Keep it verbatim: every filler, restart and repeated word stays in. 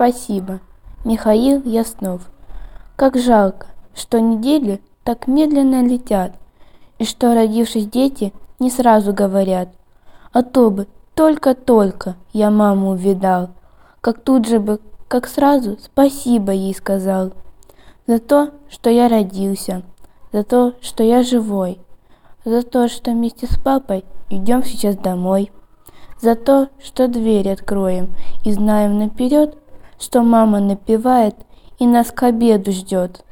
Спасибо. Михаил Яснов. Как жалко, что недели так медленно летят, и что, родившись, дети не сразу говорят. А то бы только-только я маму увидал, как тут же бы, как сразу спасибо ей сказал. За то, что я родился, за то, что я живой, за то, что вместе с папой идем сейчас домой, за то, что дверь откроем и знаем наперед, что мама напевает и нас к обеду ждет.